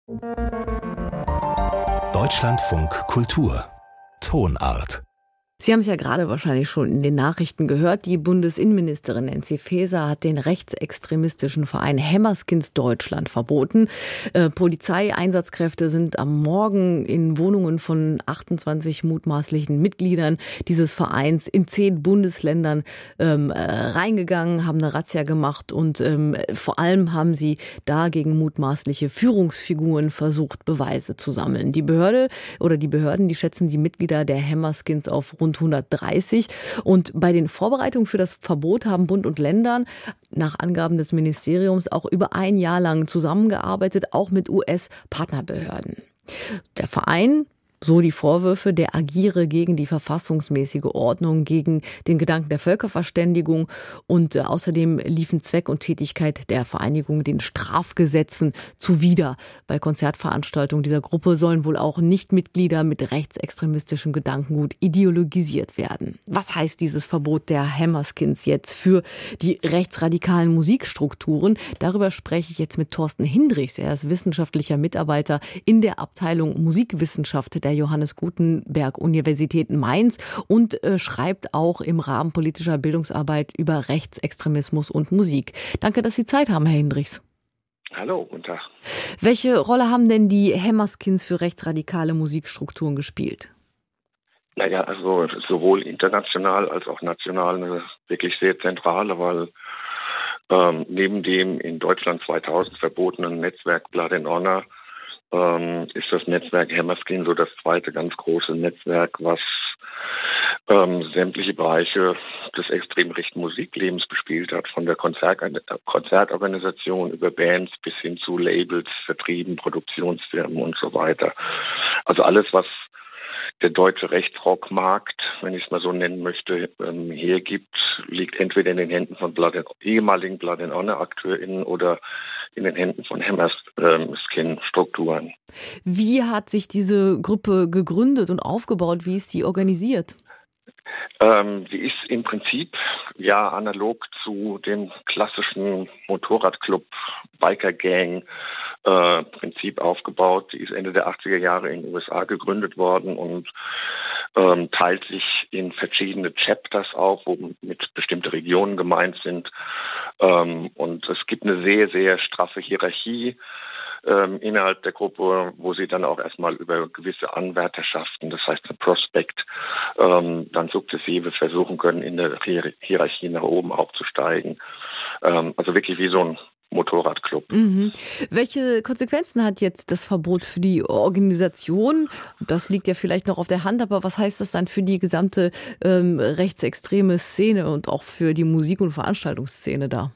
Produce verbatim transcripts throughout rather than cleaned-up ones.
Deutschlandfunk Kultur Tonart. Sie haben es ja gerade wahrscheinlich schon in den Nachrichten gehört. Die Bundesinnenministerin Nancy Faeser hat den rechtsextremistischen Verein Hammerskins Deutschland verboten. Äh, Polizeieinsatzkräfte sind am Morgen in Wohnungen von achtundzwanzig mutmaßlichen Mitgliedern dieses Vereins in zehn Bundesländern ähm, äh, reingegangen, haben eine Razzia gemacht und ähm, vor allem haben sie da gegen mutmaßliche Führungsfiguren versucht, Beweise zu sammeln. Die Behörde oder die Behörden, die schätzen die Mitglieder der Hammerskins auf rund hundertdreißig. Und bei den Vorbereitungen für das Verbot haben Bund und Ländern nach Angaben des Ministeriums auch über ein Jahr lang zusammengearbeitet, auch mit U S-Partnerbehörden. Der Verein, so die Vorwürfe, der agiere gegen die verfassungsmäßige Ordnung, gegen den Gedanken der Völkerverständigung und äh, außerdem liefen Zweck und Tätigkeit der Vereinigung den Strafgesetzen zuwider. Bei Konzertveranstaltungen dieser Gruppe sollen wohl auch Nichtmitglieder mit rechtsextremistischem Gedankengut ideologisiert werden. Was heißt dieses Verbot der Hammerskins jetzt für die rechtsradikalen Musikstrukturen? Darüber spreche ich jetzt mit Thorsten Hindrichs. Er ist wissenschaftlicher Mitarbeiter in der Abteilung Musikwissenschaft der Johannes Gutenberg Universität Mainz und äh, schreibt auch im Rahmen politischer Bildungsarbeit über Rechtsextremismus und Musik. Danke, dass Sie Zeit haben, Herr Hindrichs. Hallo, guten Tag. Welche Rolle haben denn die Hammerskins für rechtsradikale Musikstrukturen gespielt? Naja, also sowohl international als auch national eine wirklich sehr zentrale, weil ähm, neben dem in Deutschland zweitausend verbotenen Netzwerk Blood and Honor Ähm, ist das Netzwerk Hammerskin so das zweite ganz große Netzwerk, was ähm, sämtliche Bereiche des extrem rechten Musiklebens bespielt hat, von der Konzert Konzertorganisation über Bands bis hin zu Labels, Vertrieben, Produktionsfirmen und so weiter. Also alles, was der deutsche Rechtsrockmarkt, wenn ich es mal so nennen möchte, ähm, hergibt, liegt entweder in den Händen von Blood and, ehemaligen Blood and Honor AkteurInnen oder in den Händen von Hammerskin-Strukturen. Wie hat sich diese Gruppe gegründet und aufgebaut? Wie ist die organisiert? Ähm, die ist im Prinzip ja analog zu dem klassischen Motorradclub, Biker Gang äh, Prinzip aufgebaut. Die ist Ende der achtziger Jahre in den U S A gegründet worden und ähm, teilt sich in verschiedene Chapters auf, wo mit bestimmte Regionen gemeint sind. Ähm, und es gibt eine sehr, sehr straffe Hierarchie ähm, innerhalb der Gruppe, wo sie dann auch erstmal über gewisse Anwärterschaften, das heißt ein Prospekt, ähm, dann sukzessive versuchen können, in der Hier- Hierarchie nach oben aufzusteigen. Ähm, also wirklich wie so ein Motorradclub. Mhm. Welche Konsequenzen hat jetzt das Verbot für die Organisation? Das liegt ja vielleicht noch auf der Hand, aber was heißt das dann für die gesamte ähm, rechtsextreme Szene und auch für die Musik- und Veranstaltungsszene da?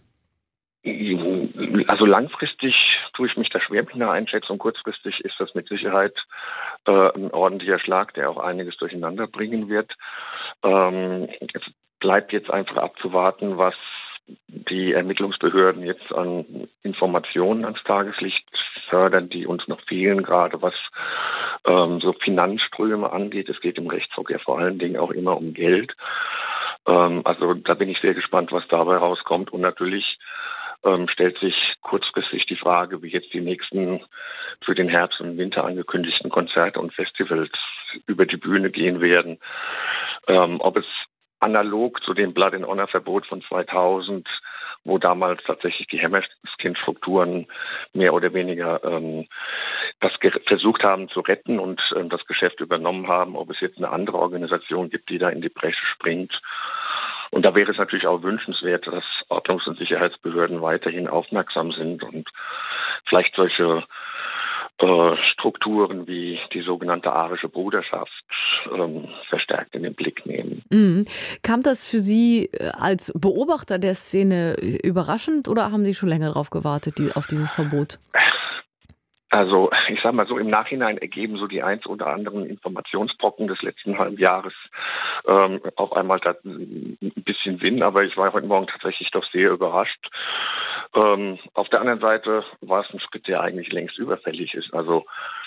Also langfristig tue ich mich da schwer mit einer Einschätzung. Kurzfristig ist das mit Sicherheit äh, ein ordentlicher Schlag, der auch einiges durcheinander bringen wird. Ähm, es bleibt jetzt einfach abzuwarten, was die Ermittlungsbehörden jetzt an Informationen ans Tageslicht fördern, die uns noch fehlen, gerade was ähm, so Finanzströme angeht. Es geht im Rechtsruck ja vor allen Dingen auch immer um Geld. Ähm, also da bin ich sehr gespannt, was dabei rauskommt. Und natürlich ähm, stellt sich kurzfristig die Frage, wie jetzt die nächsten für den Herbst und Winter angekündigten Konzerte und Festivals über die Bühne gehen werden. Ähm, ob es analog zu dem Blood and Honor Verbot von zweitausend, wo damals tatsächlich die Hammerskin-Strukturen mehr oder weniger ähm, das ge- versucht haben zu retten und ähm, das Geschäft übernommen haben, ob es jetzt eine andere Organisation gibt, die da in die Bresche springt. Und da wäre es natürlich auch wünschenswert, dass Ordnungs- und Sicherheitsbehörden weiterhin aufmerksam sind und vielleicht solche Äh, Strukturen wie die sogenannte arische Bruderschaft ähm, verstärkt in den Blick nehmen. Mhm. Kam das für Sie als Beobachter der Szene überraschend oder haben Sie schon länger darauf gewartet, die, auf dieses Verbot? Also ich sage mal so, im Nachhinein ergeben so die eins oder anderen Informationsbrocken des letzten halben Jahres ähm, auf einmal ein bisschen Sinn, aber ich war heute Morgen tatsächlich doch sehr überrascht. Ähm, auf der anderen Seite war es ein Schritt, der eigentlich längst überfällig ist. Also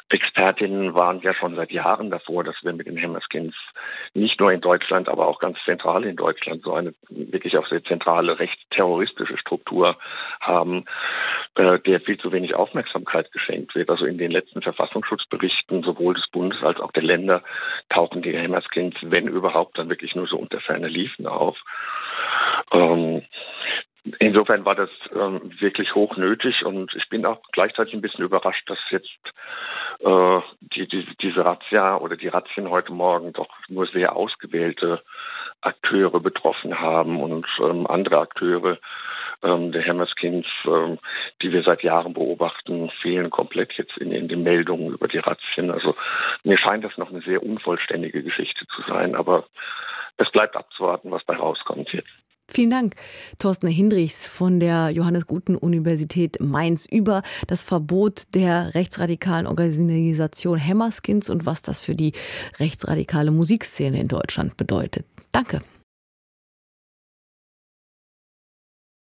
Expertinnen waren ja schon seit Jahren davor, dass wir mit den Hammerskins nicht nur in Deutschland, aber auch ganz zentral in Deutschland so eine wirklich auch sehr zentrale rechtsterroristische Struktur haben, äh, der viel zu wenig Aufmerksamkeit geschenkt wird. Also in den letzten Verfassungsschutzberichten sowohl des Bundes als auch der Länder tauchen die Hammerskins, wenn überhaupt, dann wirklich nur so unter ferner Liefen auf. Ähm, Insofern war das ähm, wirklich hoch nötig und ich bin auch gleichzeitig ein bisschen überrascht, dass jetzt äh, die, die, diese Razzia oder die Razzien heute Morgen doch nur sehr ausgewählte Akteure betroffen haben und ähm, andere Akteure ähm, der Hammerskins, ähm, die wir seit Jahren beobachten, fehlen komplett jetzt in, in den Meldungen über die Razzien. Also mir scheint das noch eine sehr unvollständige Geschichte zu sein, aber es bleibt abzuwarten, was bei rauskommt jetzt. Vielen Dank, Thorsten Hindrichs von der Johannes Gutenberg Universität Mainz über das Verbot der rechtsradikalen Organisation Hammerskins und was das für die rechtsradikale Musikszene in Deutschland bedeutet. Danke.